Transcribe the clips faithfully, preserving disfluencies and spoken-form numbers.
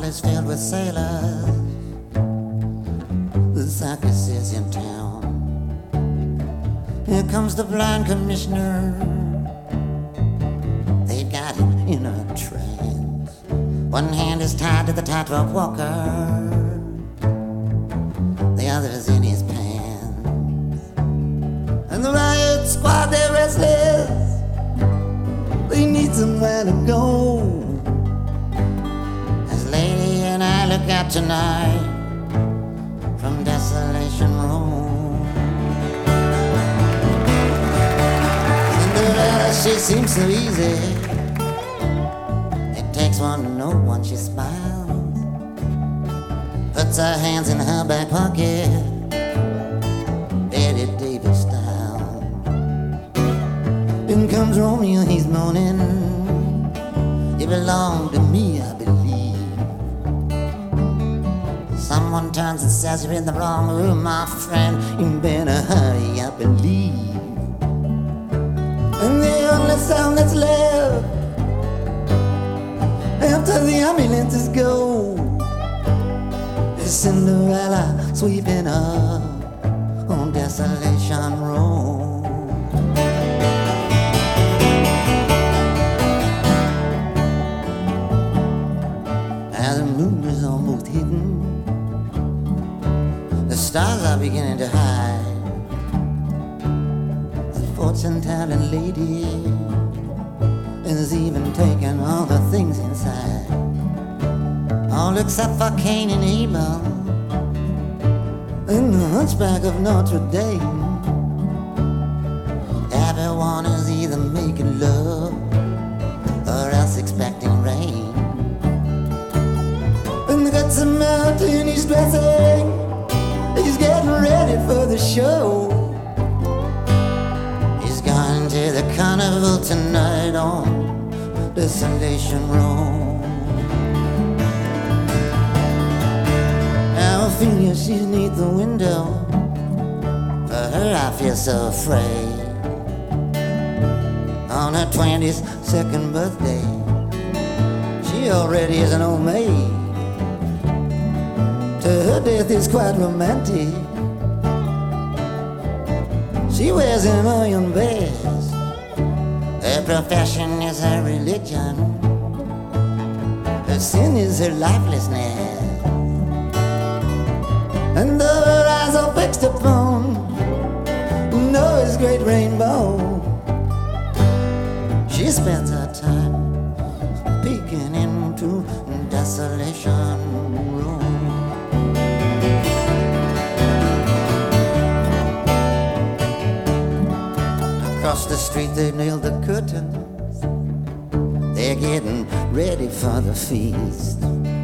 is filled with sailors. The circus is in town. Here comes the blind commissioner. They got him in a trance. One hand is tied to the tightrope walker, the other is in his pants. And the riot squad, they're restless. They need somewhere to go. As Lady and I look out tonight from Desolation Row. Cinderella, she seems so easy. It takes one to know one, she smiles, puts her hands in her back pocket, Betty Davis style. In comes Romeo, he's moaning, you belong to me, I believe. Someone turns and says you're in the wrong room, my friend, you better hurry up and leave. And the only sound that's left after the ambulances go is Cinderella sweeping up on Desolation Road. As the moon is almost hidden, the stars are beginning to hide. The fortune-telling lady is even taking all the things inside, all except for Cain and Abel and the hunchback of Notre Dame. Everyone is either making love or else expecting rain. And the guts of mountain, he's dressing, he's getting ready for the show. He's going to the carnival tonight on Desolation Road. Ophelia, she's neath the window. For her I feel so afraid. On her twenty-second birthday, she already is an old maid. To her death is quite romantic. She wears an iron vest. Her profession is her religion. Her sin is her lifelessness. And though her eyes are fixed upon Noah's great rainbow, she spends her time peeking into Desolation Row. Across the street they nailed the curtains. They're getting ready for the feast.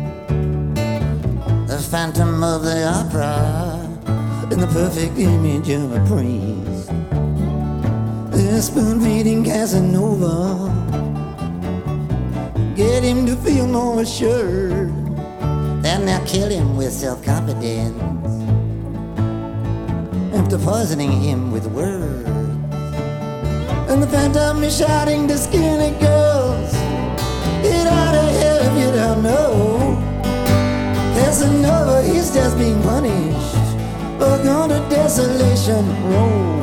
The Phantom of the Opera in the perfect image of a priest. They're spoon-feeding Casanova, get him to feel more assured. Then they'll kill him with self-confidence after poisoning him with words. And the Phantom is shouting to skinny girls, get out of here if you don't know. Casanova, he's just being punished for going to Desolation Row.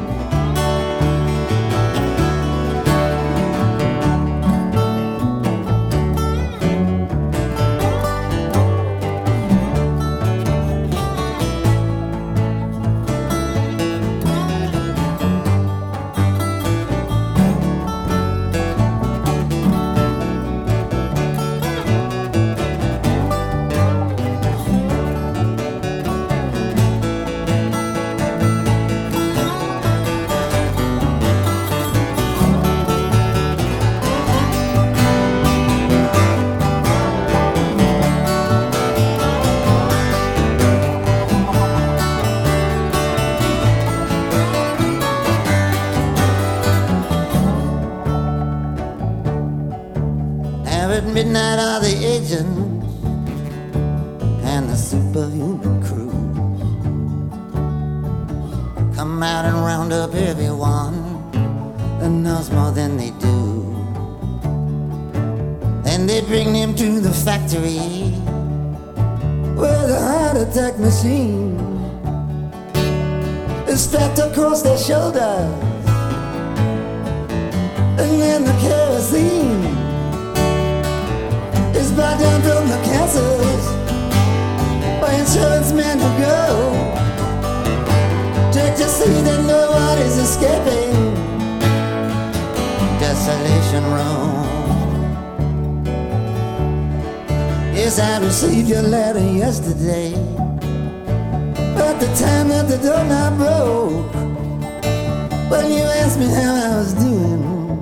Midnight are the agents and the superhuman crew. Come out and round up everyone that knows more than they do. Then they bring them to the factory attack machine is strapped across their shoulders, and then the kerosene is brought down from the castles by insurance men who go check to see that nobody's escaping Desolation Row. Yes, I received your letter yesterday, at the time that the doorknob broke. When you asked me how I was doing,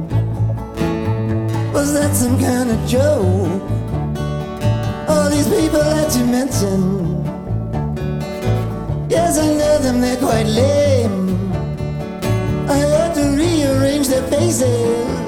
was that some kind of joke? All these people that you mentioned, yes, I know them, they're quite lame. I had to rearrange their faces